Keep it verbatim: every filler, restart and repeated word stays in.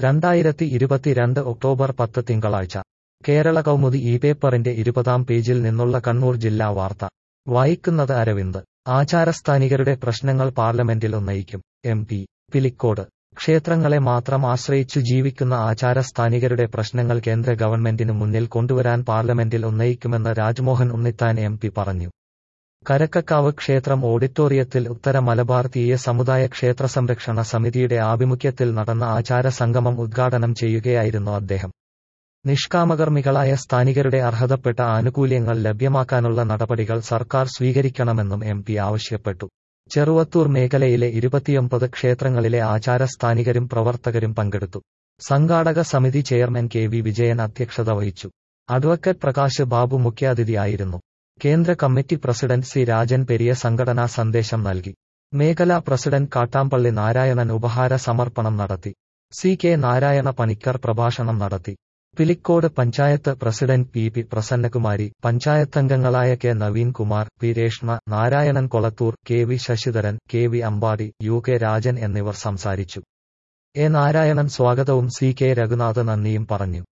രണ്ടായിരത്തി ഇരുപത്തിരണ്ട് ഒക്ടോബർ പത്ത് തിങ്കളാഴ്ച കേരള കൗമുദി ഈ പേപ്പറിന്റെ ഇരുപതാം പേജിൽ നിന്നുള്ള കണ്ണൂർ ജില്ലാ വാർത്ത വായിക്കുന്നത് അരവിന്ദ്. ആചാരസ്ഥാനികരുടെ പ്രശ്നങ്ങൾ പാർലമെന്റിൽ ഉന്നയിക്കും. M P Pilicode. ക്ഷേത്രങ്ങളെ മാത്രം ആശ്രയിച്ചു ജീവിക്കുന്ന ആചാരസ്ഥാനികരുടെ പ്രശ്നങ്ങൾ കേന്ദ്ര ഗവൺമെന്റിനു മുന്നിൽ കൊണ്ടുവരാൻ പാർലമെന്റിൽ ഉന്നയിക്കുമെന്ന് രാജ്മോഹൻ ഉണ്ണിത്താൻ എം പി പറഞ്ഞു. കരക്കക്കാവ് ക്ഷേത്രം ഓഡിറ്റോറിയത്തിൽ ഉത്തര മലബാർ തീയ സമുദായ ക്ഷേത്ര സംരക്ഷണ സമിതിയുടെ ആഭിമുഖ്യത്തിൽ നടന്ന ആചാര സംഗമം ഉദ്ഘാടനം ചെയ്യുകയായിരുന്നു അദ്ദേഹം. നിഷ്കാമകർമ്മികളായ സ്ഥാനികരുടെ അർഹതപ്പെട്ട ആനുകൂല്യങ്ങൾ ലഭ്യമാക്കാനുള്ള നടപടികൾ സർക്കാർ സ്വീകരിക്കണമെന്നും എം പി ആവശ്യപ്പെട്ടു. ചെറുവത്തൂർ മേഖലയിലെ ഇരുപത്തിയൊമ്പത് ക്ഷേത്രങ്ങളിലെ ആചാരസ്ഥാനികരും പ്രവർത്തകരും പങ്കെടുത്തു. സംഘാടക സമിതി ചെയർമാൻ കെ വി വിജയൻ അധ്യക്ഷത വഹിച്ചു. അഡ്വക്കേറ്റ് പ്രകാശ് ബാബു മുഖ്യാതിഥിയായിരുന്നു. കേന്ദ്ര committee president C Rajan Periya സംഘടനാ സന്ദേശം നൽകി. മേഖലാ പ്രസിഡന്റ് കാട്ടാമ്പള്ളി നാരായണൻ ഉപഹാര സമർപ്പണം നടത്തി. സി കെ നാരായണ പണിക്കർ പ്രഭാഷണം നടത്തി. Pilicode panchayat president P P Prasannakumari, പഞ്ചായത്തംഗങ്ങളായ K Naveen Kumar, P Reshma, Narayanan Kolathur, K V Sasidharan, K V Ambadi, U K Rajan എന്നിവർ സംസാരിച്ചു. എ നാരായണൻ സ്വാഗതവും സി കെ രഘുനാഥ് നന്ദിയും പറഞ്ഞു.